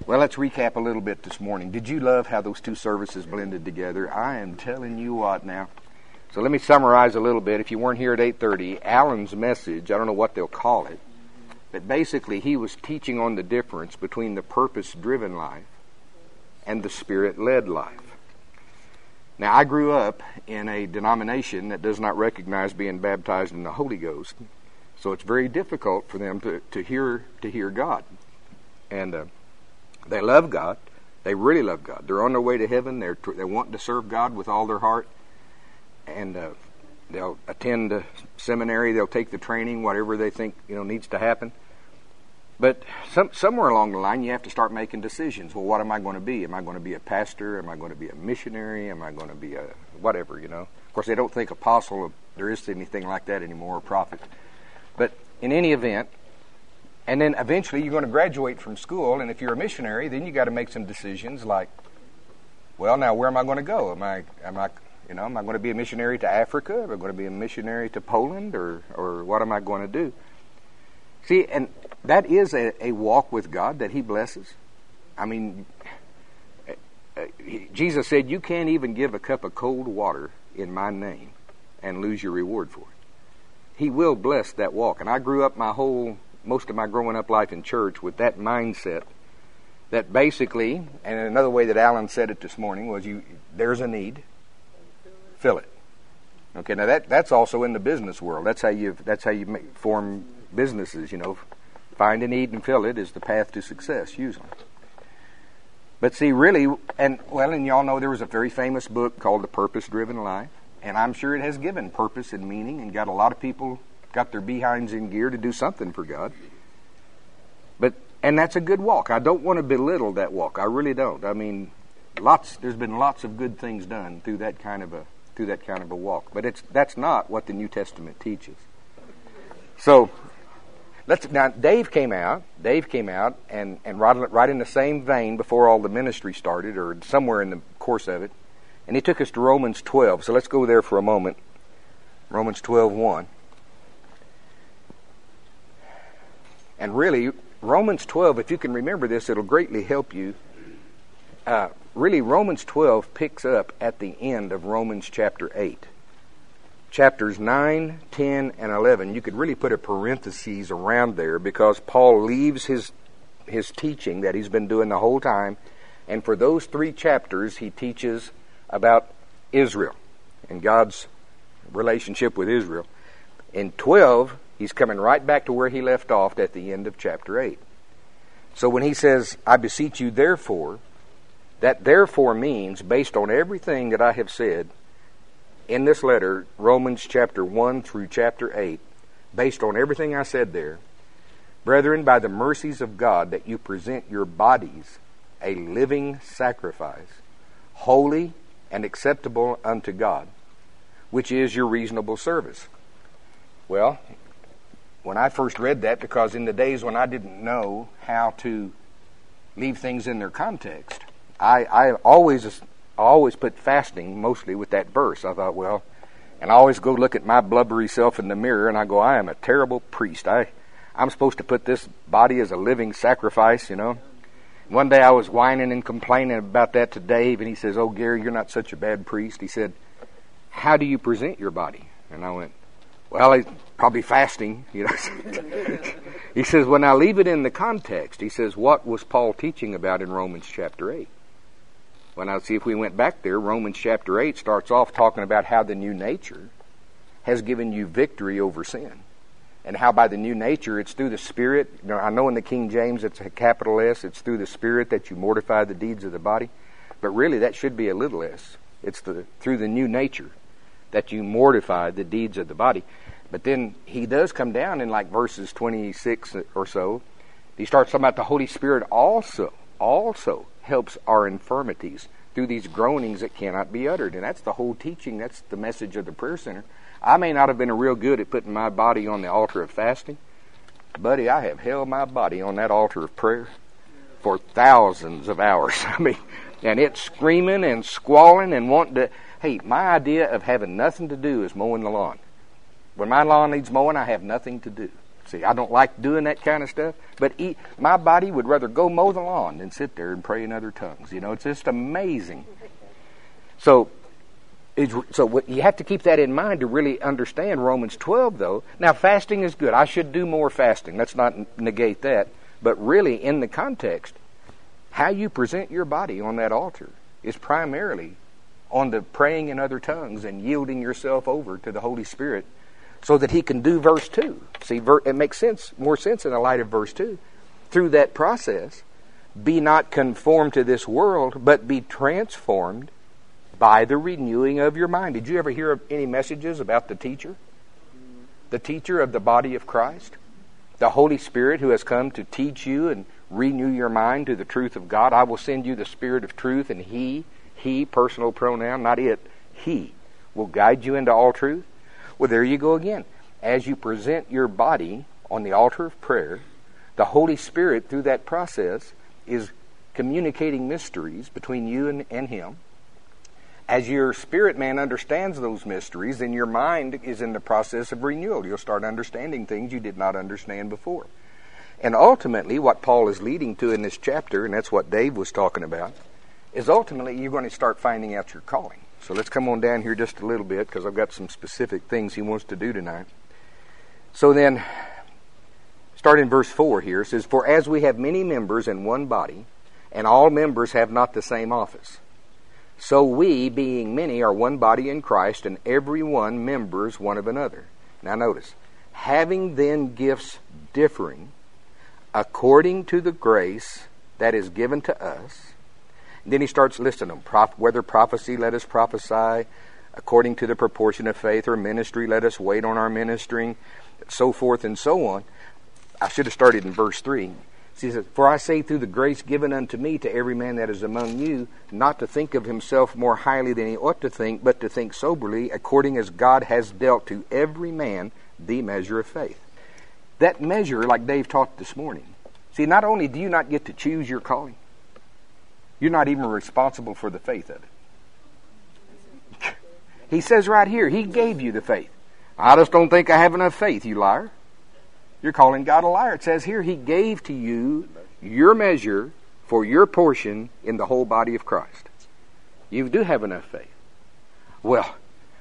Well, let's recap a little bit this morning. Did you love how those two services blended together? I am telling you what now. So let me summarize a little bit. If you weren't here at 8:30, Alan's message, I don't know what they'll call it, but basically he was teaching on the difference between the purpose-driven life and the Spirit-led life. Now, I grew up in a denomination that does not recognize being baptized in the Holy Ghost, so it's very difficult for them to hear God. And they love God. They really love God. They're on their way to heaven. They're wanting to serve God with all their heart. And they'll attend the seminary. They'll take the training, whatever they think needs to happen. But somewhere along the line, you have to start making decisions. Well, what am I going to be? Am I going to be a pastor? Am I going to be a missionary? Am I going to be a whatever, Of course, they don't think apostle, there is anything like that anymore, or prophet. But in any event, and then eventually you're going to graduate from school, and if you're a missionary, then you got to make some decisions like, well, now where am I going to go? Am I going to be a missionary to Africa? Am I going to be a missionary to Poland? Or what am I going to do? See, and that is a walk with God that He blesses. I mean, Jesus said, you can't even give a cup of cold water in my name and lose your reward for it. He will bless that walk. And I grew up most of my growing up life in church with that mindset that basically, and another way that Alan said it this morning was, there's a need, fill it. Okay, now that's also in the business world. That's how you form businesses, Find a need and fill it is the path to success, usually. But see, really, and y'all know there was a very famous book called The Purpose-Driven Life, and I'm sure it has given purpose and meaning and got a lot of people got their behinds in gear to do something for God. And that's a good walk. I don't want to belittle that walk. I really don't. I mean, there's been lots of good things done through that kind of a walk. But that's not what the New Testament teaches. So now Dave came out and right in the same vein before all the ministry started, or somewhere in the course of it, and he took us to Romans 12. So let's go there for a moment. Romans 12:1. And really, Romans 12, if you can remember this, it'll greatly help you. Really, Romans 12 picks up at the end of Romans chapter 8. Chapters 9, 10, and 11, you could really put a parenthesis around there because Paul leaves his teaching that he's been doing the whole time, and for those 3 chapters, he teaches about Israel and God's relationship with Israel. In 12, he's coming right back to where he left off at the end of chapter 8. So when he says, I beseech you therefore, that therefore means, based on everything that I have said in this letter, Romans chapter 1 through chapter 8, based on everything I said there, brethren, by the mercies of God, that you present your bodies a living sacrifice, holy and acceptable unto God, which is your reasonable service. Well, when I first read that, because in the days when I didn't know how to leave things in their context, I always put fasting mostly with that verse. I thought, and I always go look at my blubbery self in the mirror and I go, I am a terrible priest. I'm supposed to put this body as a living sacrifice, One day I was whining and complaining about that to Dave, and he says, oh, Gary, you're not such a bad priest. He said, how do you present your body? And I went, well, he's probably fasting, He says, well, now leave it in the context. He says, what was Paul teaching about in Romans chapter 8? Well, now see, if we went back there, Romans chapter 8 starts off talking about how the new nature has given you victory over sin. And how by the new nature, it's through the Spirit. I know in the King James it's a capital S. It's through the Spirit that you mortify the deeds of the body. But really, that should be a little s. It's through the new nature that you mortify the deeds of the body. But then he does come down in like verses 26 or so. He starts talking about the Holy Spirit also helps our infirmities through these groanings that cannot be uttered. And that's the whole teaching. That's the message of the prayer center. I may not have been real good at putting my body on the altar of fasting. Buddy, I have held my body on that altar of prayer for thousands of hours. And it's screaming and squalling and wanting to... Hey, my idea of having nothing to do is mowing the lawn. When my lawn needs mowing, I have nothing to do. See, I don't like doing that kind of stuff, but my body would rather go mow the lawn than sit there and pray in other tongues. You know, it's just amazing. So you have to keep that in mind to really understand Romans 12, though. Now, fasting is good. I should do more fasting. Let's not negate that. But really, in the context, how you present your body on that altar is primarily on the praying in other tongues and yielding yourself over to the Holy Spirit so that He can do verse 2. See, it makes more sense in the light of verse 2. Through that process, be not conformed to this world, but be transformed by the renewing of your mind. Did you ever hear any messages about the teacher? The teacher of the body of Christ? The Holy Spirit who has come to teach you and renew your mind to the truth of God. I will send you the Spirit of truth, and He, personal pronoun, not it, He, will guide you into all truth. Well, there you go again. As you present your body on the altar of prayer, the Holy Spirit, through that process, is communicating mysteries between you and Him. As your spirit man understands those mysteries, then your mind is in the process of renewal. You'll start understanding things you did not understand before. And ultimately, what Paul is leading to in this chapter, and that's what Dave was talking about, is ultimately you're going to start finding out your calling. So let's come on down here just a little bit, because I've got some specific things he wants to do tonight. So then, start in verse 4 here. It says, "For as we have many members in one body, and all members have not the same office, so we, being many, are one body in Christ, and every one members one of another." Now notice, "having then gifts differing, according to the grace that is given to us." And then he starts listing them. "Whether prophecy, let us prophesy according to the proportion of faith, or ministry, let us wait on our ministering," so forth and so on. I should have started in verse 3. He says, "For I say through the grace given unto me to every man that is among you, not to think of himself more highly than he ought to think, but to think soberly, according as God has dealt to every man the measure of faith." That measure, like Dave taught this morning. See, not only do you not get to choose your calling, you're not even responsible for the faith of it. He says right here, He gave you the faith. "I just don't think I have enough faith, you liar." You're calling God a liar. It says here, He gave to you your measure for your portion in the whole body of Christ. You do have enough faith. "Well,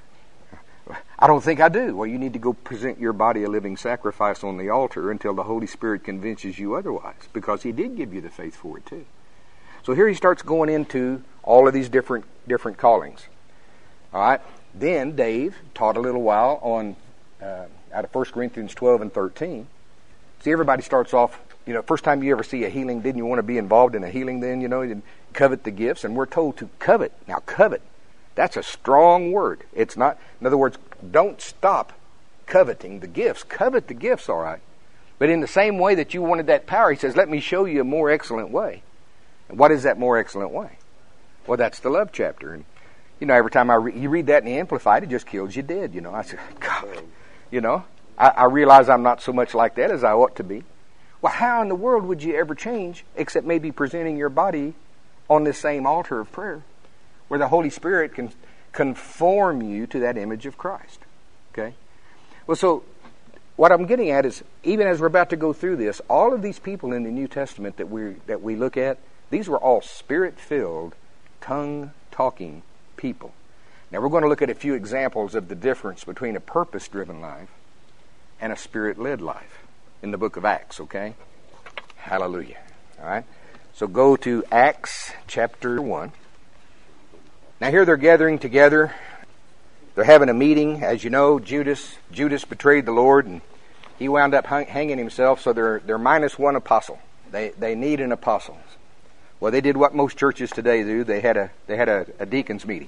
I don't think I do." Well, you need to go present your body a living sacrifice on the altar until the Holy Spirit convinces you otherwise, because He did give you the faith for it too. So here he starts going into all of these different callings. All right. Then Dave taught a little while on out of 1 Corinthians 12 and 13. See, everybody starts off, first time you ever see a healing, didn't you want to be involved in a healing then, and covet the gifts? And we're told to covet. Now, covet, that's a strong word. It's not, in other words, don't stop coveting the gifts. Covet the gifts, all right. But in the same way that you wanted that power, he says, let me show you a more excellent way. And what is that more excellent way? Well, that's the love chapter. And, every time you read that in the Amplified, it just kills you dead. I said, God, I realize I'm not so much like that as I ought to be. Well, how in the world would you ever change except maybe presenting your body on this same altar of prayer where the Holy Spirit can conform you to that image of Christ? Okay? Well, so what I'm getting at is, even as we're about to go through this, all of these people in the New Testament that we look at, these were all Spirit-filled, tongue-talking people. Now we're going to look at a few examples of the difference between a purpose-driven life and a Spirit-led life in the book of Acts, okay? Hallelujah. All right? So go to Acts chapter 1. Now here they're gathering together. They're having a meeting. As you know, Judas betrayed the Lord, and he wound up hanging himself, so they're minus one apostle. They need an apostle. Well, they did what most churches today do. They had a deacons meeting.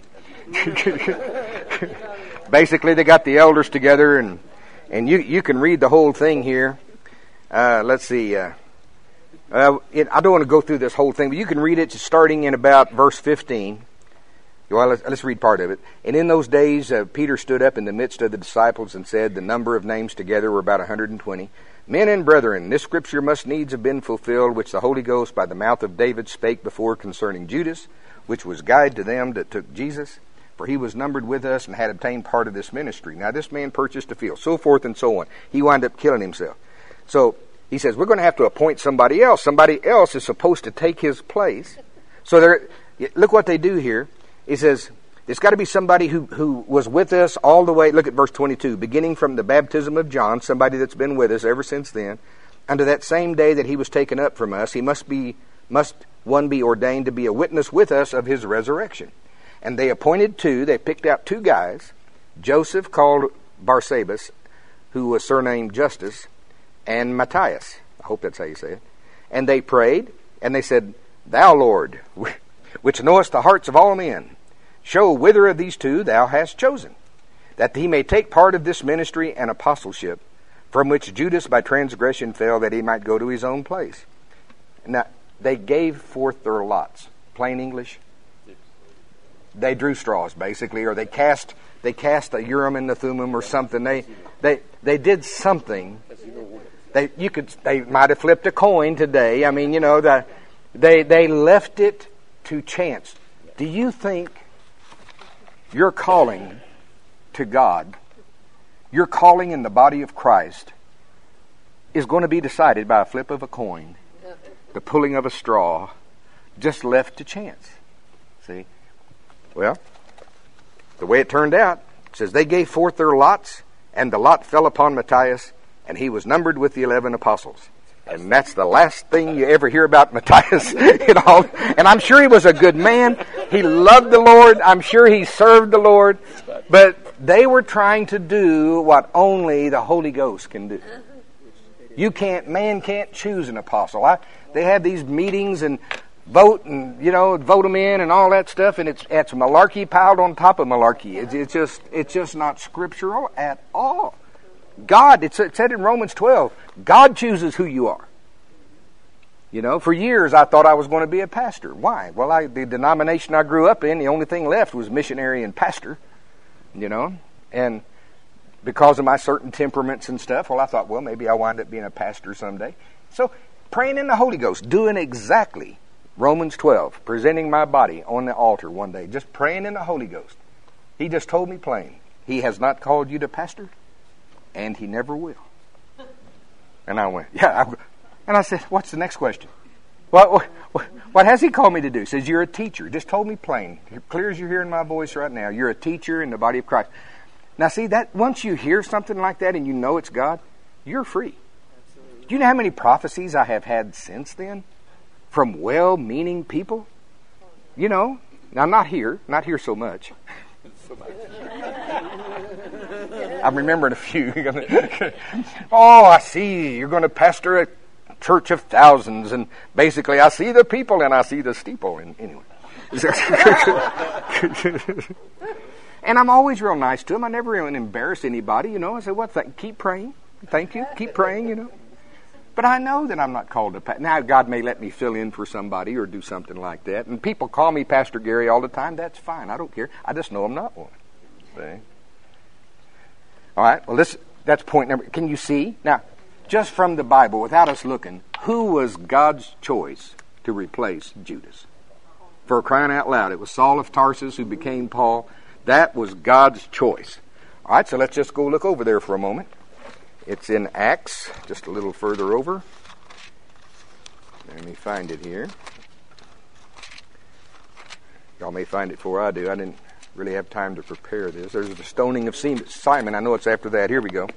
Basically, they got the elders together, and you can read the whole thing here. Let's see. I don't want to go through this whole thing, but you can read it starting in about verse 15. Well, let's read part of it. "And in those days, Peter stood up in the midst of the disciples and said," the number of names together were about 120, "Men and brethren, this scripture must needs have been fulfilled, which the Holy Ghost by the mouth of David spake before concerning Judas, which was guide to them that took Jesus. For he was numbered with us and had obtained part of this ministry. Now this man purchased a field," so forth and so on. He wound up killing himself. So he says, we're going to have to appoint somebody else. Somebody else is supposed to take his place. So look what they do here. He says, it's got to be somebody who was with us all the way. Look at verse 22. Beginning from the baptism of John, somebody that's been with us ever since then, unto that same day that he was taken up from us, he must one be ordained to be a witness with us of his resurrection. And they appointed two. They picked out two guys, Joseph called Barsabas, who was surnamed Justus, and Matthias. I hope that's how you say it. And they prayed, and they said, Thou, Lord, which knowest the hearts of all men, show whither of these two thou hast chosen, that he may take part of this ministry and apostleship, from which Judas by transgression fell, that he might go to his own place. Now, they gave forth their lots. Plain English. They drew straws, basically, or they cast a Urim and the Thummim or something. They did something. They might have flipped a coin today. I mean, they left it to chance. Do you think your calling to God, your calling in the body of Christ, is going to be decided by a flip of a coin, the pulling of a straw, just left to chance? See? Well, the way it turned out, it says they gave forth their lots, and the lot fell upon Matthias, and he was numbered with the 11 apostles. And that's the last thing you ever hear about Matthias. And I'm sure he was a good man. He loved the Lord. I'm sure he served the Lord. But they were trying to do what only the Holy Ghost can do. Man can't choose an apostle. They have these meetings and vote them in and all that stuff, and it's malarkey piled on top of malarkey. It's just not scriptural at all. God, it said in Romans 12, God chooses who you are. For years I thought I was going to be a pastor. Why? Well, the denomination I grew up in, the only thing left was missionary and pastor. And because of my certain temperaments and stuff, I thought, well, maybe I'll wind up being a pastor someday. So, praying in the Holy Ghost, doing exactly Romans 12, presenting my body on the altar one day, just praying in the Holy Ghost. He just told me plain, He has not called you to pastor, and He never will. And I went, yeah. And I said, what's the next question? What has He called me to do? He says, you're a teacher. Just told me plain, clear as you're hearing my voice right now. You're a teacher in the body of Christ. Now see, that once you hear something like that and you know it's God, you're free. Absolutely. Do you know how many prophecies I have had since then? From well-meaning people? Now not here so much. I'm remembering a few. I see you're going to pastor a church of thousands, and basically I see the people and I see the steeple. And anyway, and I'm always real nice to them. I never even embarrass anybody. I say, keep praying. Thank you. Keep praying. But I know that I'm not called to pastor. Now, God may let me fill in for somebody or do something like that. And people call me Pastor Gary all the time. That's fine. I don't care. I just know I'm not one. See? All right. Well, that's point number. Can you see? Now, just from the Bible, without us looking, who was God's choice to replace Judas? For crying out loud, it was Saul of Tarsus who became Paul. That was God's choice. All right. So let's just go look over there for a moment. It's in Acts, just a little further over. Let me find it here. Y'all may find it before I do. I didn't really have time to prepare this. There's the stoning of Simon. I know it's after that. Here we go.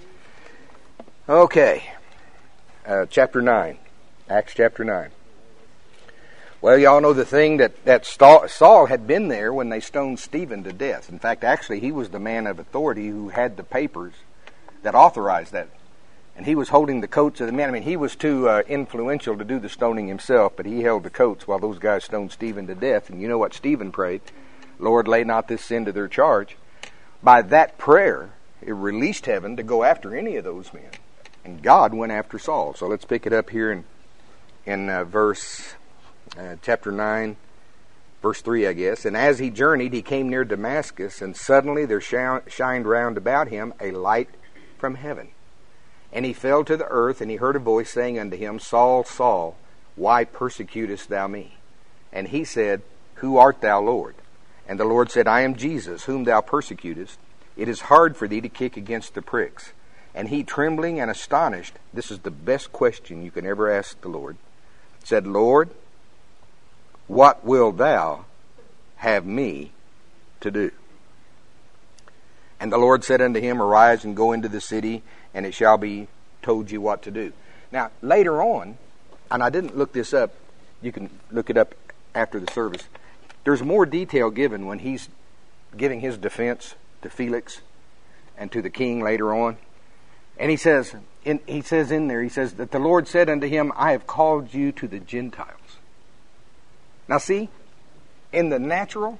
Okay. Chapter 9. Acts chapter 9. Well, y'all know the thing that Saul had been there when they stoned Stephen to death. In fact, actually, he was the man of authority who had the papers that authorized that. And he was holding the coats of the men. I mean, he was too influential to do the stoning himself, but he held the coats while those guys stoned Stephen to death. And you know what Stephen prayed? Lord, lay not this sin to their charge. By that prayer, it released heaven to go after any of those men. And God went after Saul. So let's pick it up here in chapter 9, verse 3, I guess. And as he journeyed, he came near Damascus, and suddenly there shined round about him a light from heaven. And he fell to the earth, and he heard a voice saying unto him, Saul, Saul, why persecutest thou me? And he said, Who art thou, Lord? And the Lord said, I am Jesus, whom thou persecutest. It is hard for thee to kick against the pricks. And he, trembling and astonished, this is the best question you can ever ask the Lord, said, Lord, what wilt thou have me to do? And the Lord said unto him, Arise and go into the city, and it shall be told you what to do. Now, later on, and I didn't look this up, you can look it up after the service, there's more detail given when he's giving his defense to Felix and to the king later on. And he says in there, that the Lord said unto him, I have called you to the Gentiles. Now see, in the natural,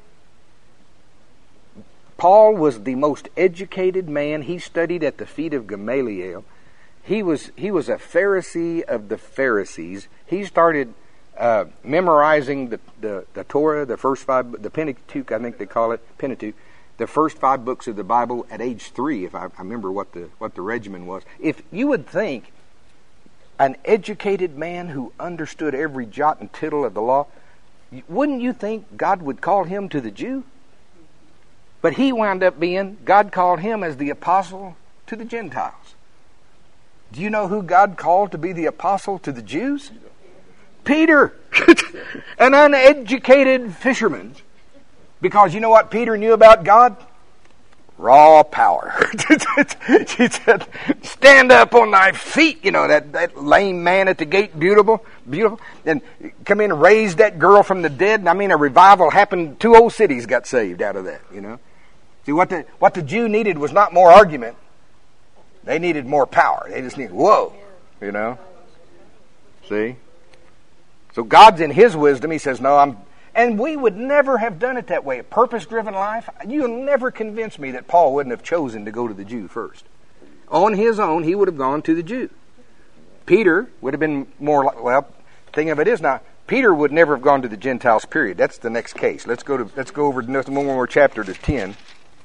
Paul was the most educated man. He studied at the feet of Gamaliel. He was a Pharisee of the Pharisees. He started memorizing the Torah, the first five, the Pentateuch, I think they call it, Pentateuch, the first 5 books of the Bible at age 3, if I remember what the regimen was. If you would think an educated man who understood every jot and tittle of the law, wouldn't you think God would call him to the Jew? But he wound up being, God called him as the apostle to the Gentiles. Do you know who God called to be the apostle to the Jews? Peter, an uneducated fisherman. Because you know what Peter knew about God? Raw power. He said, stand up on thy feet. You know, that lame man at the gate, beautiful. And come in and raise that girl from the dead. I mean, a revival happened. 2 whole cities got saved out of that, you know. See, what the Jew needed was not more argument. They needed more power. They just needed, whoa, you know. See? So God's in His wisdom. He says, no, and we would never have done it that way. A purpose-driven life, you'll never convince me that Paul wouldn't have chosen to go to the Jew first. On his own, he would have gone to the Jew. Peter would have been more like, well, thing of it is now, Peter would never have gone to the Gentiles, period. That's the next case. Let's go over one more chapter to 10.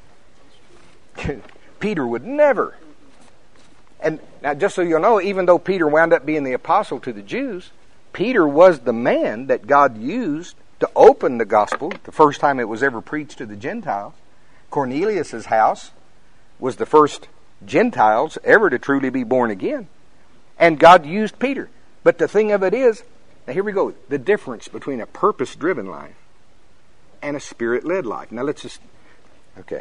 Peter would never. And now, just so you'll know, even though Peter wound up being the apostle to the Jews, Peter was the man that God used to open the gospel, the first time it was ever preached to the Gentiles. Cornelius' house was the first Gentiles ever to truly be born again. And God used Peter. But the thing of it is, now here we go, the difference between a purpose-driven life and a spirit-led life. Now let's just, okay.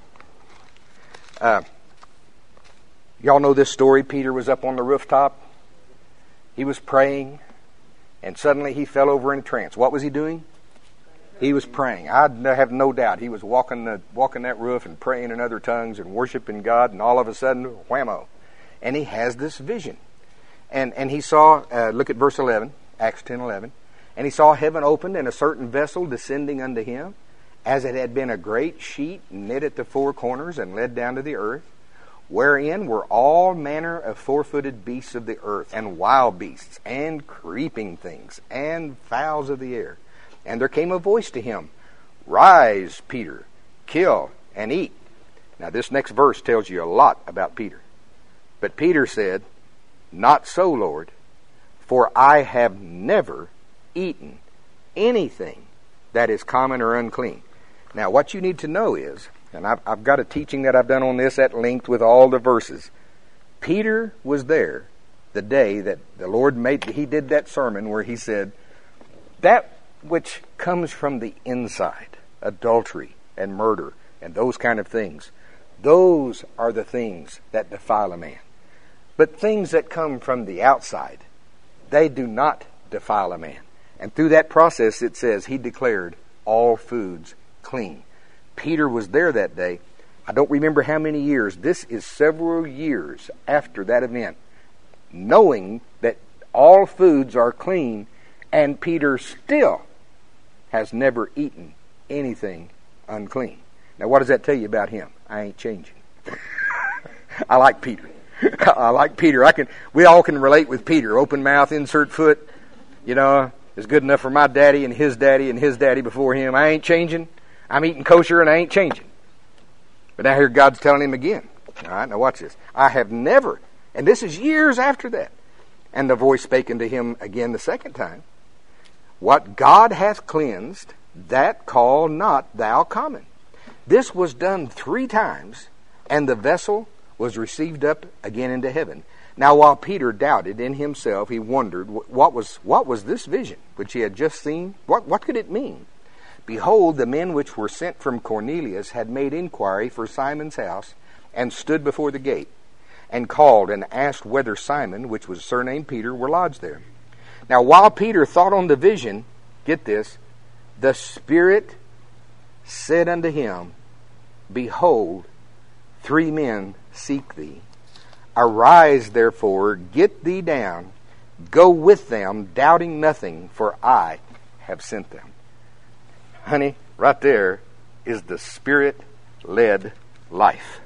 Y'all know this story. Peter was up on the rooftop. He was praying. And suddenly he fell over in a trance. What was he doing? He was praying. I have no doubt he was walking that roof and praying in other tongues and worshiping God. And all of a sudden, whammo. And he has this vision. And he saw, look at verse 11, Acts 10:11. And he saw heaven opened and a certain vessel descending unto him, as it had been a great sheet knit at the 4 corners and led down to the earth, wherein were all manner of 4-footed beasts of the earth, and wild beasts, and creeping things, and fowls of the air. And there came a voice to him, Rise, Peter, kill and eat. Now this next verse tells you a lot about Peter. But Peter said, Not so, Lord, for I have never eaten anything that is common or unclean. Now what you need to know is, and I've got a teaching that I've done on this at length with all the verses. Peter was there the day that the Lord he did that sermon where he said, that which comes from the inside, adultery and murder and those kind of things, those are the things that defile a man. But things that come from the outside, they do not defile a man. And through that process, it says, he declared all foods clean. Peter was there that day. I don't remember how many years. This is several years after that event. Knowing that all foods are clean, and Peter still has never eaten anything unclean. Now what does that tell you about him? I ain't changing. I like Peter. I like Peter. We all can relate with Peter. Open mouth, insert foot. You know, is good enough for my daddy and his daddy before him. I ain't changing. I'm eating kosher and I ain't changing. But now here God's telling him again. All right, now watch this. I have never, and this is years after that. And the voice spake unto him again the second time. What God hath cleansed, that call not thou common. This was done 3 times, and the vessel was received up again into heaven. Now while Peter doubted in himself, he wondered what was this vision which he had just seen? What could it mean? Behold, the men which were sent from Cornelius had made inquiry for Simon's house, and stood before the gate, and called and asked whether Simon, which was surnamed Peter, were lodged there. Now while Peter thought on the vision, get this, the Spirit said unto him, Behold, 3 men seek thee. Arise, therefore, get thee down, go with them, doubting nothing, for I have sent them. Honey, right there is the Spirit-led life.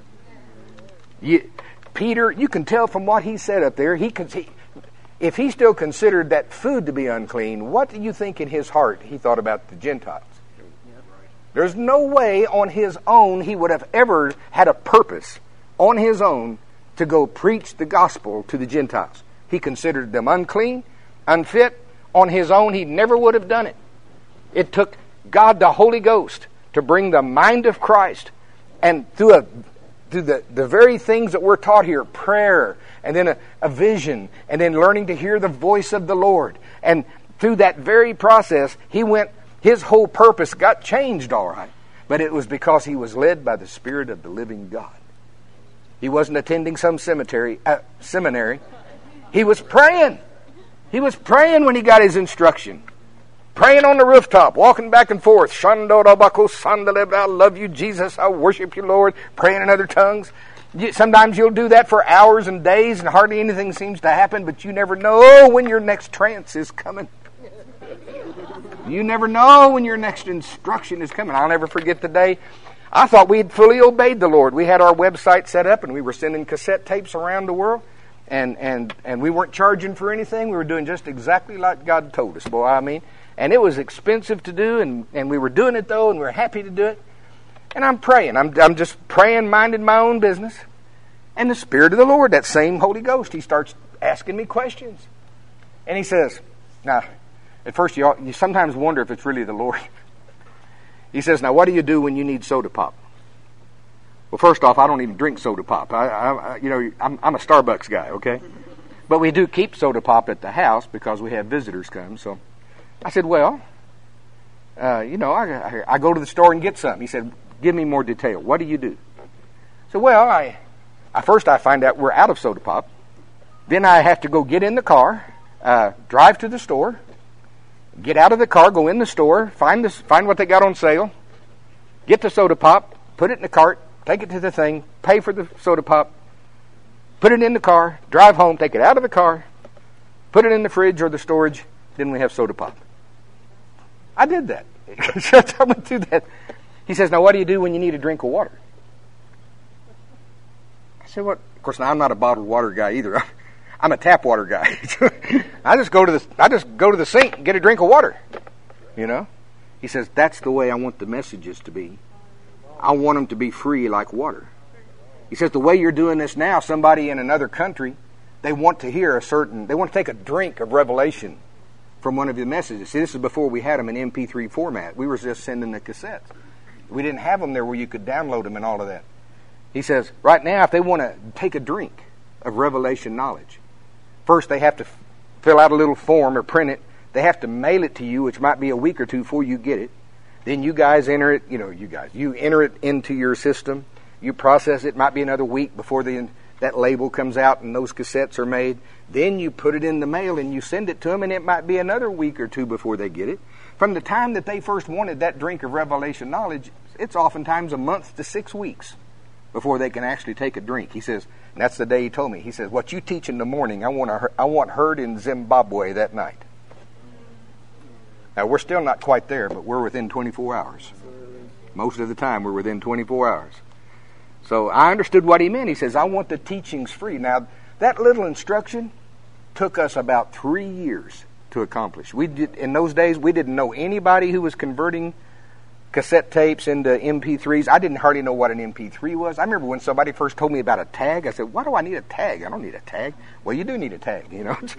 Peter, you can tell from what he said up there, if he still considered that food to be unclean, what do you think in his heart he thought about the Gentiles? There's no way on his own he would have ever had a purpose on his own to go preach the gospel to the Gentiles. He considered them unclean, unfit. On his own, he never would have done it. It took God, the Holy Ghost, to bring the mind of Christ, and through the very things that we're taught here, prayer, and then a vision, and then learning to hear the voice of the Lord. And through that very process, his whole purpose got changed all right. But it was because he was led by the Spirit of the living God. He wasn't attending some seminary. He was praying. He was praying when he got his instruction. Praying on the rooftop, walking back and forth. I love you, Jesus. I worship you, Lord. Praying in other tongues. Sometimes you'll do that for hours and days and hardly anything seems to happen, but you never know when your next trance is coming. You never know when your next instruction is coming. I'll never forget the day I thought we had fully obeyed the Lord. We had our website set up and we were sending cassette tapes around the world. And we weren't charging for anything. We were doing just exactly like God told us, boy. I mean, and it was expensive to do, and we were doing it though, and we were happy to do it. And I'm praying. I'm just praying, minding my own business. And the Spirit of the Lord, that same Holy Ghost, he starts asking me questions. And he says, now, at first you sometimes wonder if it's really the Lord. He says, now what do you do when you need soda pop? Well, first off, I don't even drink soda pop. I'm a Starbucks guy, okay? But we do keep soda pop at the house because we have visitors come. So I said, well, I go to the store and get some. He said, give me more detail. What do you do? So, well, first I find out we're out of soda pop. Then I have to go get in the car, drive to the store, get out of the car, go in the store, find what they got on sale, get the soda pop, put it in the cart, take it to the thing, pay for the soda pop, put it in the car, drive home, take it out of the car, put it in the fridge or the storage, then we have soda pop. I did that. I went through that. He says, now what do you do when you need a drink of water? I said, what? Of course, now I'm not a bottled water guy either. I'm a tap water guy. I just go to the sink and get a drink of water. You know? He says, that's the way I want the messages to be. I want them to be free like water. He says, the way you're doing this now, somebody in another country, they want to take a drink of revelation from one of the messages. See, this is before we had them in MP3 format. We were just sending the cassettes. We didn't have them there where you could download them and all of that. He says, right now, if they want to take a drink of revelation knowledge, first they have to fill out a little form or print it. They have to mail it to you, which might be a week or two before you get it. Then you guys enter it, you enter it into your system. You process it. It might be another week before that label comes out and those cassettes are made. Then you put it in the mail and you send it to them, and it might be another week or two before they get it. From the time that they first wanted that drink of revelation knowledge, it's oftentimes a month to 6 weeks before they can actually take a drink. He says, and that's the day he told me. He says, what you teach in the morning, I want heard in Zimbabwe that night. Now, we're still not quite there, but we're within 24 hours. Most of the time, we're within 24 hours. So I understood what he meant. He says, I want the teachings free. Now, that little instruction took us about 3 years to accomplish. In those days, we didn't know anybody who was converting cassette tapes into MP3s. I didn't hardly know what an MP3 was. I remember when somebody first told me about a tag, I said, why do I need a tag? I don't need a tag. Well, you do need a tag,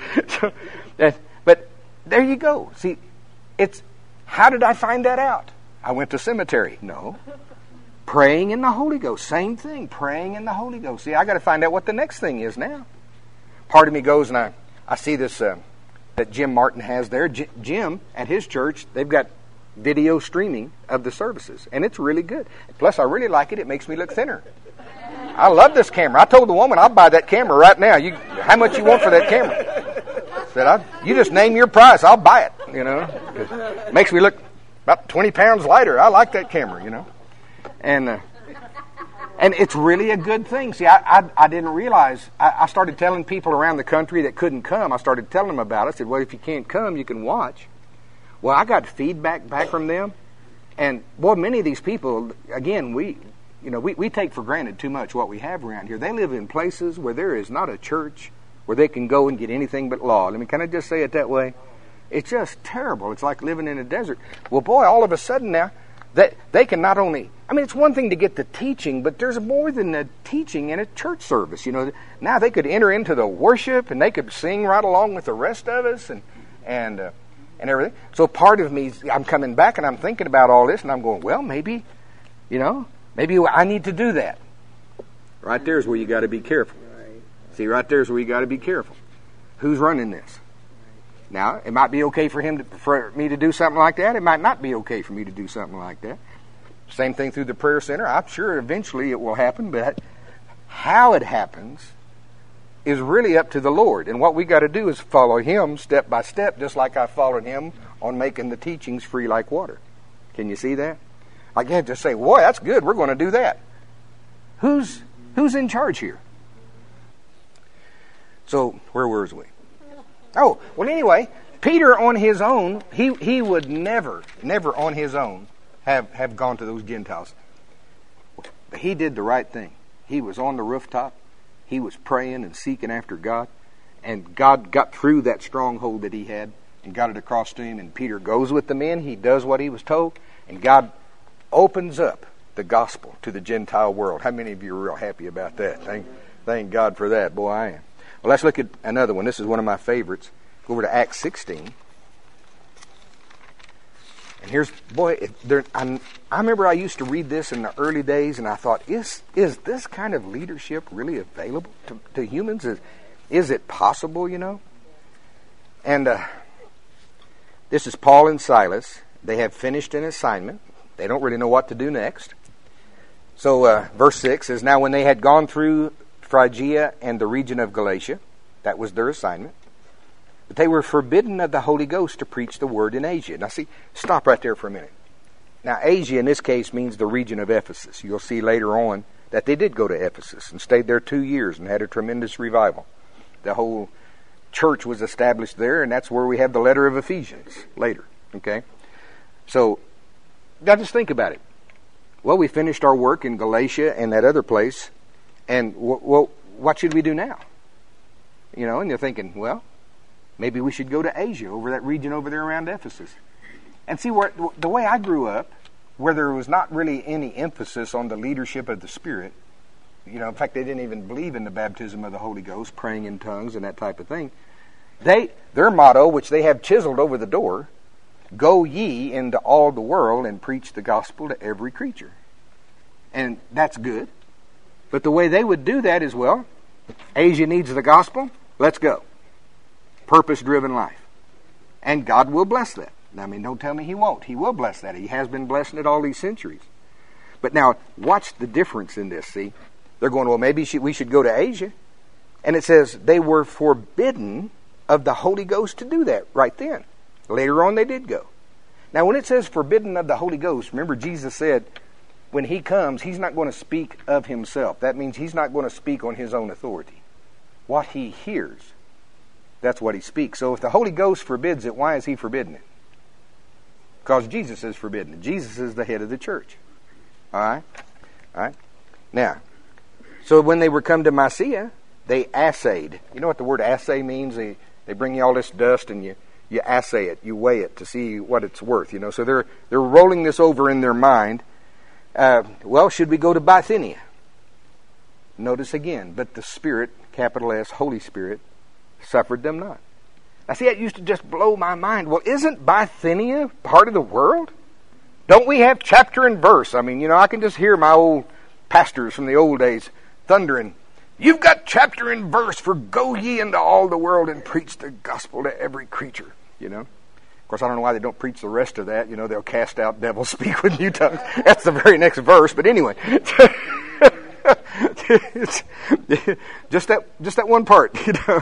But there you go. See, how did I find that out? I went to cemetery. No. Praying in the Holy Ghost. Same thing. Praying in the Holy Ghost. See, I got to find out what the next thing is now. Part of me goes and I see this that Jim Martin has there. Jim, at his church, they've got video streaming of the services. And it's really good. Plus, I really like it. It makes me look thinner. I love this camera. I told the woman I'll buy that camera right now. How much you want for that camera? Said, you just name your price. I'll buy it. You know, 'cause it makes me look about 20 pounds lighter. I like that camera, you know. And it's really a good thing. See, I didn't realize. I started telling people around the country that couldn't come. I started telling them about it. I said, well, if you can't come, you can watch. Well, I got feedback back from them. And, boy, many of these people, again, we take for granted too much what we have around here. They live in places where there is not a church where they can go and get anything but law. I mean, can I just say it that way? It's just terrible. It's like living in a desert. Well, boy, all of a sudden now, they can not only... I mean, it's one thing to get the teaching, but there's more than the teaching in a church service. You know, now they could enter into the worship, and they could sing right along with the rest of us, and everything. So part of me, I'm coming back, and I'm thinking about all this, and I'm going, well, maybe I need to do that. Right there's where you got to be careful. Right. See, right there's where you got to be careful. Who's running this? Now, it might be okay for me to do something like that. It might not be okay for me to do something like that. Same thing through the prayer center. I'm sure eventually it will happen, but how it happens is really up to the Lord. And what we got to do is follow Him step by step, just like I followed Him on making the teachings free like water. Can you see that? I can't just say, boy, that's good, we're going to do that. Who's in charge here? So, where was we? Oh, well, anyway, Peter on his own, he would never on his own have gone to those Gentiles. He did the right thing. He was on the rooftop. He was praying and seeking after God. And God got through that stronghold that he had and got it across to him. And Peter goes with the men. He does what he was told. And God opens up the gospel to the Gentile world. How many of you are real happy about that? Thank God for that. Boy, I am. Well, let's look at another one. This is one of my favorites. Go over to Acts 16. And here's, boy, I remember I used to read this in the early days, and I thought, is this kind of leadership really available to humans? Is it possible, you know? And this is Paul and Silas. They have finished an assignment. They don't really know what to do next. So verse 6 says, now when they had gone through Phrygia and the region of Galatia, that was their assignment, but they were forbidden of the Holy Ghost to preach the word in Asia. Now see, stop right there for a minute. Now Asia in this case means the region of Ephesus. You'll see later on that they did go to Ephesus and stayed there 2 years and had a tremendous revival. The whole church was established there, and that's where we have the letter of Ephesians later. Okay? So, now just think about it. Well, we finished our work in Galatia and that other place, and what should we do now? You know, and you're thinking, well, maybe we should go to Asia, over that region over there around Ephesus. And see, the way I grew up, where there was not really any emphasis on the leadership of the Spirit, you know, in fact, they didn't even believe in the baptism of the Holy Ghost, praying in tongues and that type of thing. Their motto, which they have chiseled over the door, go ye into all the world and preach the gospel to every creature. And that's good. But the way they would do that is, well, Asia needs the gospel, let's go. Purpose-driven life. And God will bless that. I mean, don't tell me He won't. He will bless that. He has been blessing it all these centuries. But now, watch the difference in this, see? They're going, well, maybe we should go to Asia. And it says they were forbidden of the Holy Ghost to do that right then. Later on, they did go. Now, when it says forbidden of the Holy Ghost, remember Jesus said, when He comes, He's not going to speak of Himself. That means He's not going to speak on His own authority. What He hears, that's what He speaks. So if the Holy Ghost forbids it, why is He forbidding it? Because Jesus is forbidden it. Jesus is the head of the church. All right? All right? Now, so when they were come to Mysia, they assayed. You know what the word assay means? They bring you all this dust and you assay it, you weigh it to see what it's worth. You know, so they're rolling this over in their mind. Well, should we go to Bithynia? Notice again, but the Spirit, capital S, Holy Spirit, suffered them not. Now see, that used to just blow my mind. Well, isn't Bithynia part of the world? Don't we have chapter and verse? I mean, I can just hear my old pastors from the old days thundering, "You've got chapter and verse for go ye into all the world and preach the gospel to every creature." Of course, I don't know why they don't preach the rest of that. They'll cast out devils, speak with new tongues. That's the very next verse. But anyway, just that one part.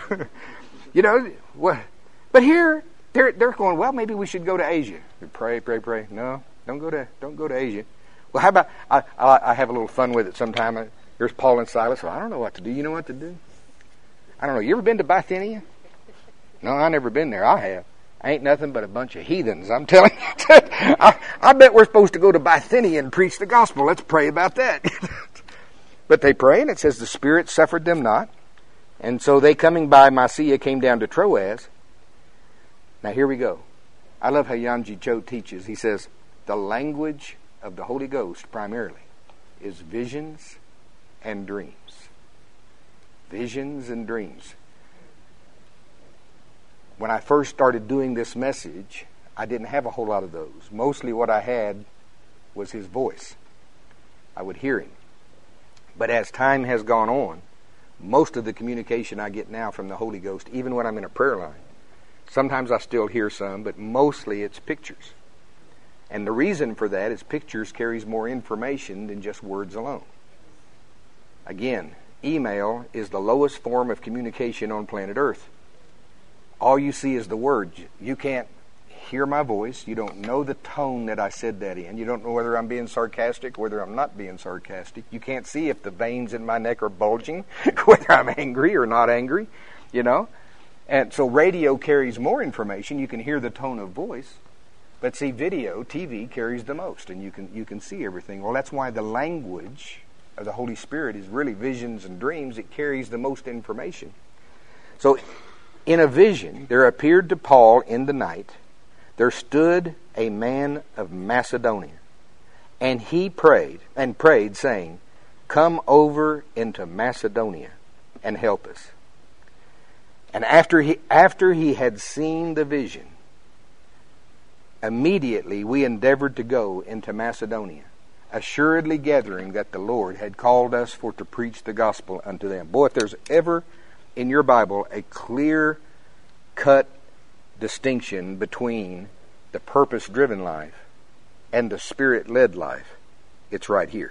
What? But here they're going, well, maybe we should go to Asia. Pray. No, don't go to Asia. Well, how about I have a little fun with it sometime. Here's Paul and Silas. Well, I don't know what to do. You know what to do? I don't know. You ever been to Bithynia? No, I never been there. I have. Ain't nothing but a bunch of heathens, I'm telling you. I bet we're supposed to go to Bithynia and preach the gospel. Let's pray about that. But they pray, and it says the Spirit suffered them not. And so they, coming by Mysia, came down to Troas. Now here we go. I love how Yanji Cho teaches. He says, the language of the Holy Ghost primarily is visions and dreams. Visions and dreams. When I first started doing this message, I didn't have a whole lot of those. Mostly what I had was his voice. I would hear him. But as time has gone on, most of the communication I get now from the Holy Ghost, even when I'm in a prayer line, sometimes I still hear some, but mostly it's pictures. And the reason for that is pictures carries more information than just words alone. Again, email is the lowest form of communication on planet Earth. All you see is the words. You can't hear my voice. You don't know the tone that I said that in. You don't know whether I'm being sarcastic, whether I'm not being sarcastic. You can't see if the veins in my neck are bulging, whether I'm angry or not angry, And so radio carries more information. You can hear the tone of voice. But see, video, TV carries the most, and you can see everything. Well, that's why the language of the Holy Spirit is really visions and dreams. It carries the most information. So in a vision, there appeared to Paul in the night, there stood a man of Macedonia, and he prayed, saying, "Come over into Macedonia and help us." And after he had seen the vision, immediately we endeavored to go into Macedonia, assuredly gathering that the Lord had called us for to preach the gospel unto them. Boy, if there's ever in your Bible a clear-cut distinction between the purpose-driven life and the Spirit-led life, it's right here.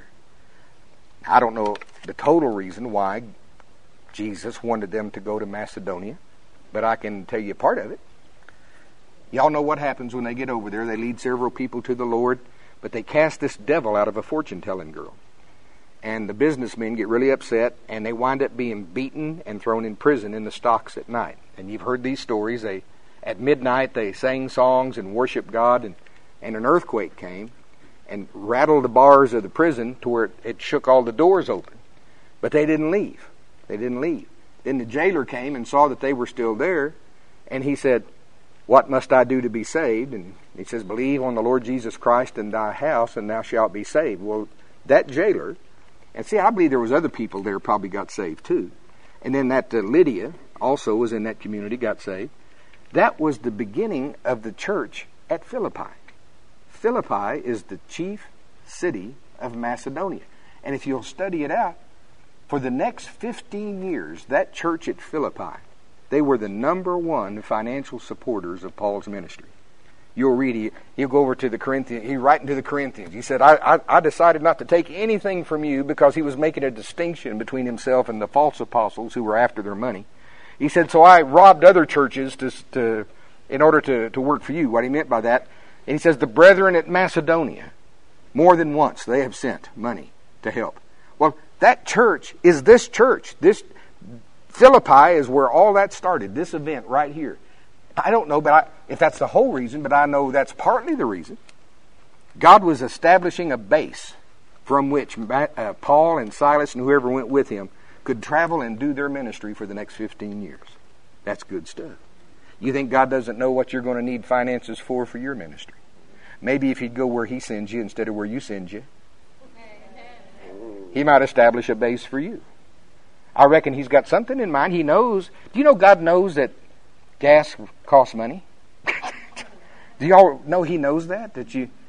I don't know the total reason why Jesus wanted them to go to Macedonia, but I can tell you part of it. Y'all know what happens when they get over there. They lead several people to the Lord, but they cast this devil out of a fortune-telling girl. And the businessmen get really upset, and they wind up being beaten and thrown in prison in the stocks at night. And you've heard these stories. At midnight, they sang songs and worshiped God, and an earthquake came and rattled the bars of the prison to where it shook all the doors open. But they didn't leave. Then the jailer came and saw that they were still there, and he said, "What must I do to be saved?" And he says, "Believe on the Lord Jesus Christ in thy house, and thou shalt be saved." Well, that jailer, and see, I believe there was other people there probably got saved too. And then that Lydia also was in that community, got saved. That was the beginning of the church at Philippi. Philippi is the chief city of Macedonia. And if you'll study it out, for the next 15 years, that church at Philippi, they were the number one financial supporters of Paul's ministry. You'll read, he'll go over to the Corinthians, he's writing to the Corinthians. He said, I decided not to take anything from you, because he was making a distinction between himself and the false apostles who were after their money. He said, so I robbed other churches in order to work for you. What he meant by that, and he says, the brethren at Macedonia, more than once, they have sent money to help. Well, that church is this church. This Philippi is where all that started, this event right here. I don't know if that's the whole reason, but I know that's partly the reason. God was establishing a base from which Paul and Silas and whoever went with him could travel and do their ministry for the next 15 years. That's good stuff. You think God doesn't know what you're going to need finances for your ministry? Maybe if he'd go where he sends you instead of where you send you, he might establish a base for you. I reckon he's got something in mind. He knows. Do you know God knows that gas costs money? Do y'all know he knows that?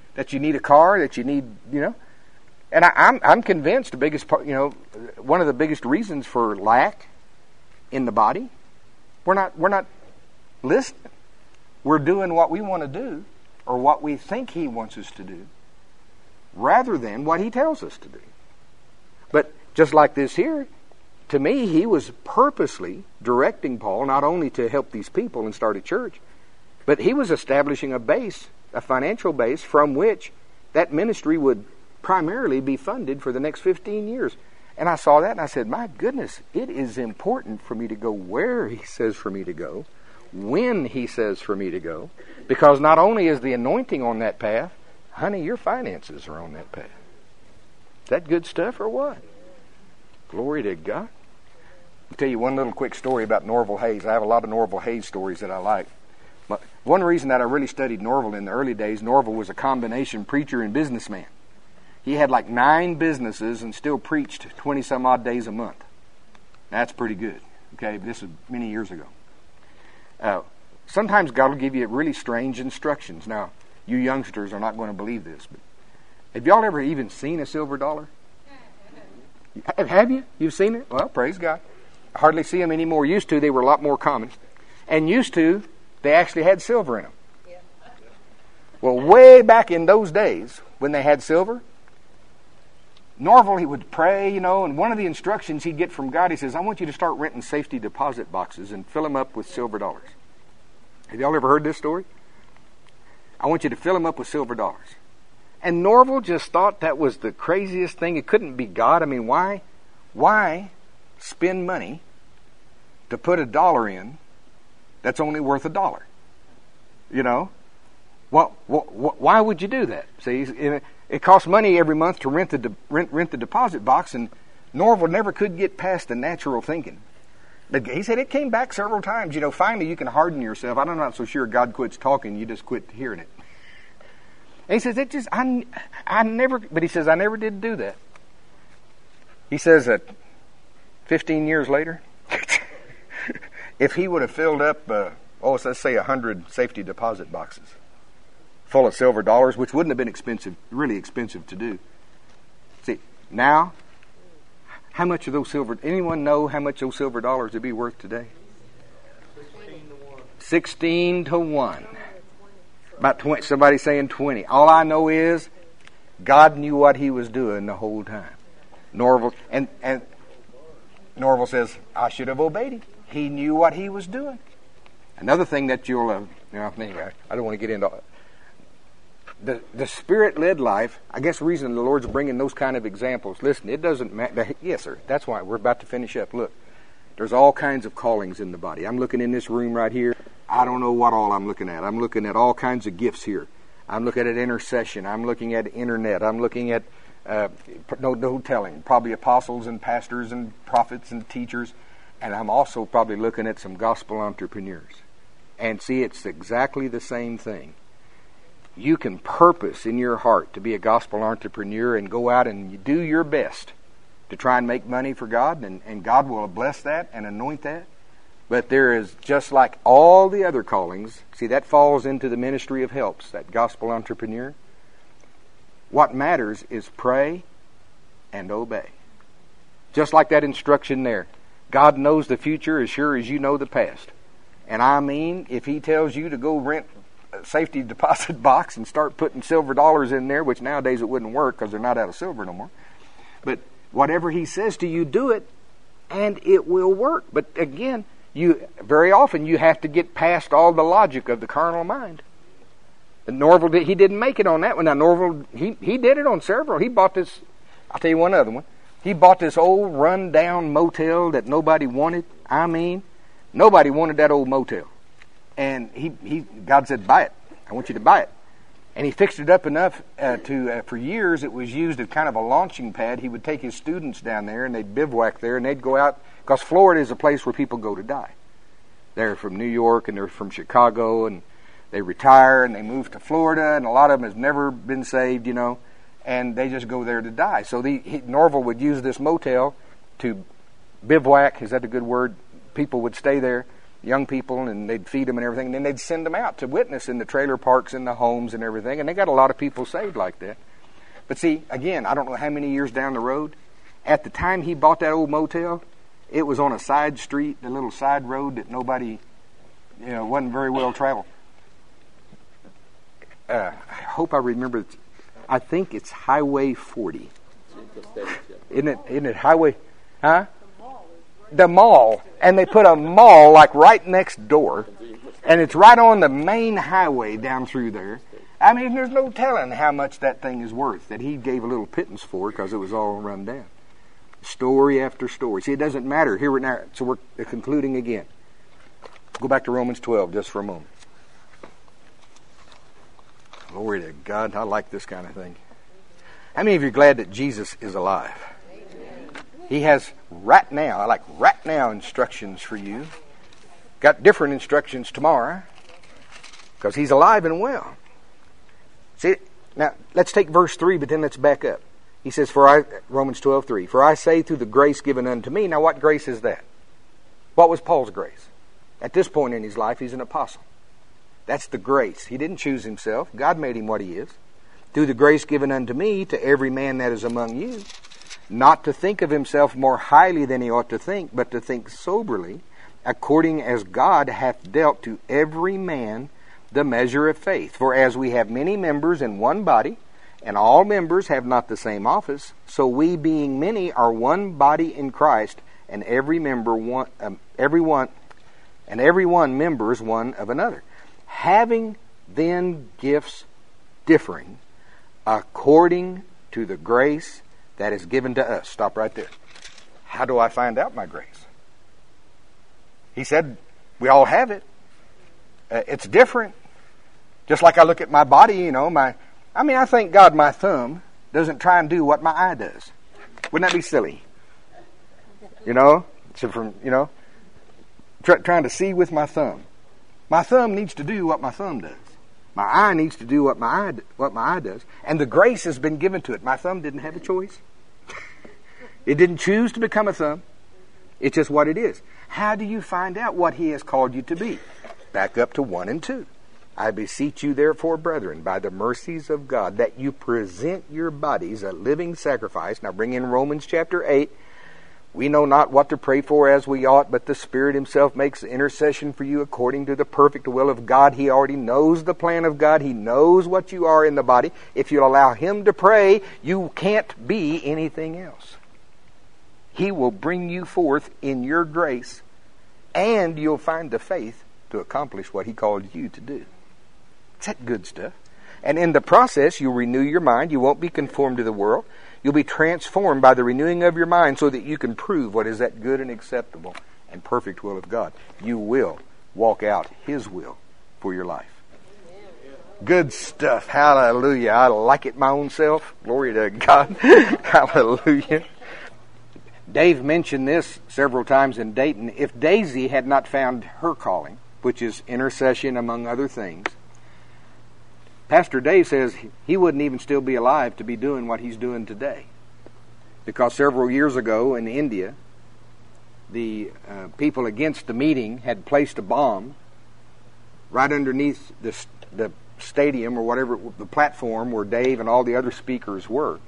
that you need a car, that you need, And I'm convinced the biggest part, one of the biggest reasons for lack in the body, we're not listening. We're doing what we want to do or what we think He wants us to do rather than what He tells us to do. But just like this here, to me, He was purposely directing Paul not only to help these people and start a church, but he was establishing a base, a financial base from which that ministry would primarily be funded for the next 15 years. And I saw that and I said, my goodness, it is important for me to go where He says for me to go, when He says for me to go, because not only is the anointing on that path, honey, your finances are on that path. Is that good stuff or what? Glory to God. I'll tell you one little quick story about Norval Hayes. I have a lot of Norval Hayes stories that I like. But one reason that I really studied Norval in the early days, Norval was a combination preacher and businessman. He had like 9 businesses and still preached 20-some odd days a month. That's pretty good. Okay, this was many years ago. Sometimes God will give you really strange instructions. Now, you youngsters are not going to believe this, but have y'all ever even seen a silver dollar? Have you? You've seen it? Well, praise God. I hardly see them anymore. Used to, they were a lot more common. And used to, they actually had silver in them. Well, way back in those days, when they had silver, Norval, he would pray, and one of the instructions he'd get from God, he says, I want you to start renting safety deposit boxes and fill them up with silver dollars. Have y'all ever heard this story? I want you to fill them up with silver dollars. And Norval just thought that was the craziest thing. It couldn't be God. I mean, why spend money to put $1 in that's only worth $1? Why would you do that? See, it costs money every month to rent the deposit box, and Norval never could get past the natural thinking. But he said it came back several times. Finally you can harden yourself. I'm not so sure God quits talking, you just quit hearing it. And he says, I never did do that. He says that 15 years later, if he would have filled up, let's say 100 safety deposit boxes full of silver dollars, which wouldn't have been really expensive to do. See, now, how much of those anyone know how much those silver dollars would be worth today? 16 to 1. About 20, somebody saying 20. All I know is God knew what He was doing the whole time. Norval and Norval says, I should have obeyed Him. He knew what He was doing. Another thing that anyway, I don't want to get into the Spirit-led life. I guess the reason the Lord's bringing those kind of examples. Listen, it doesn't matter. Yes, sir. That's why we're about to finish up. Look, there's all kinds of callings in the body. I'm looking in this room right here. I don't know what all I'm looking at. I'm looking at all kinds of gifts here. I'm looking at intercession. I'm looking at internet. I'm looking at, no telling, probably apostles and pastors and prophets and teachers. And I'm also probably looking at some gospel entrepreneurs. And see, it's exactly the same thing. You can purpose in your heart to be a gospel entrepreneur and go out and you do your best to try and make money for God, and God will bless that and anoint that. But there is, just like all the other callings, see, that falls into the ministry of helps, that gospel entrepreneur. What matters is pray and obey. Just like that instruction there. God knows the future as sure as you know the past. And I mean, if He tells you to go rent a safety deposit box and start putting silver dollars in there, which nowadays it wouldn't work because they're not out of silver no more. But whatever He says to you, do it, and it will work. But again, very often you have to get past all the logic of the carnal mind. And Norval, he didn't make it on that one. Now Norval, he did it on several. He bought this, I'll tell you one other one. He bought this old run-down motel that nobody wanted. I mean, nobody wanted that old motel. And God said, buy it. I want you to buy it. And he fixed it up enough for years it was used as kind of a launching pad. He would take his students down there and they'd bivouac there and they'd go out, because Florida is a place where people go to die. They're from New York and they're from Chicago, and they retire and they move to Florida, and a lot of them has never been saved, and they just go there to die. So Norval would use this motel to bivouac. Is that a good word? People would stay there. young people, and they'd feed them and everything, and then they'd send them out to witness in the trailer parks and the homes and everything, and they got a lot of people saved like that. But see, again, I don't know how many years down the road, at the time he bought that old motel, it was on a side street, a little side road that nobody, wasn't very well traveled. I hope I remember. I think it's Highway 40. Isn't it Highway? Huh? The mall. And they put a mall like right next door. And it's right on the main highway down through there. I mean, there's no telling how much that thing is worth that he gave a little pittance for because it was all run down. Story after story. See, it doesn't matter. Here and now. So we're concluding again. Go back to Romans 12 just for a moment. Glory to God. I like this kind of thing. How many of you are glad that Jesus is alive? He has right now instructions for you. Got different instructions tomorrow because he's alive and well. See, now let's take verse 3, but then let's back up. He says, Romans 12:3, for I say through the grace given unto me. Now what grace is that? What was Paul's grace? At this point in his life, he's an apostle. That's the grace. He didn't choose himself. God made him what he is. Through the grace given unto me, to every man that is among you, not to think of himself more highly than he ought to think, but to think soberly, according as God hath dealt to every man the measure of faith. For as we have many members in one body, and all members have not the same office, so we being many are one body in Christ, and every one members one of another. Having then gifts differing according to the grace that is given to us. Stop right there. How do I find out my grace? He said, we all have it. It's different. Just like I look at my body, I thank God my thumb doesn't try and do what my eye does. Wouldn't that be silly? Trying to see with my thumb. My thumb needs to do what my thumb does. My eye needs to do what my eye does. And the grace has been given to it. My thumb didn't have a choice. It didn't choose to become a thumb. It's just what it is. How do you find out what he has called you to be? Back up to 1 and 2. I beseech you therefore, brethren, by the mercies of God, that you present your bodies a living sacrifice. Now bring in Romans chapter 8. We know not what to pray for as we ought, but the Spirit himself makes intercession for you according to the perfect will of God. He already knows the plan of God. He knows what you are in the body. If you allow him to pray, you can't be anything else. He will bring you forth in your grace, and you'll find the faith to accomplish what he called you to do. Is that good stuff? And in the process, you'll renew your mind. You won't be conformed to the world. You'll be transformed by the renewing of your mind so that you can prove what is that good and acceptable and perfect will of God. You will walk out his will for your life. Good stuff. Hallelujah. I like it my own self. Glory to God. Hallelujah. Dave mentioned this several times in Dayton. If Daisy had not found her calling, which is intercession among other things, Pastor Dave says he wouldn't even still be alive to be doing what he's doing today. Because several years ago in India, the people against the meeting had placed a bomb right underneath the stadium or whatever, the platform where Dave and all the other speakers were.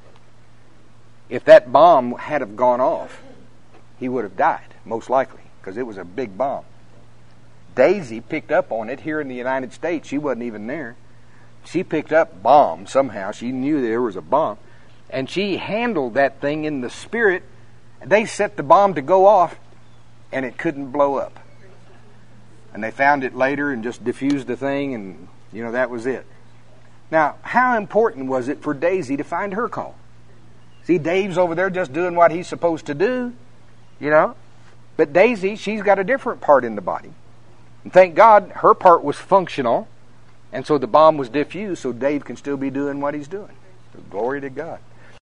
If that bomb had have gone off, he would have died, most likely, because it was a big bomb. Daisy picked up on it here in the United States. She wasn't even there. She picked up bomb somehow. She knew there was a bomb. And she handled that thing in the spirit. They set the bomb to go off, and it couldn't blow up. And they found it later and just diffused the thing, and, that was it. Now, how important was it for Daisy to find her call? See, Dave's over there just doing what he's supposed to do, But Daisy, she's got a different part in the body. And thank God her part was functional. And so the bomb was diffused so Dave can still be doing what he's doing. So glory to God.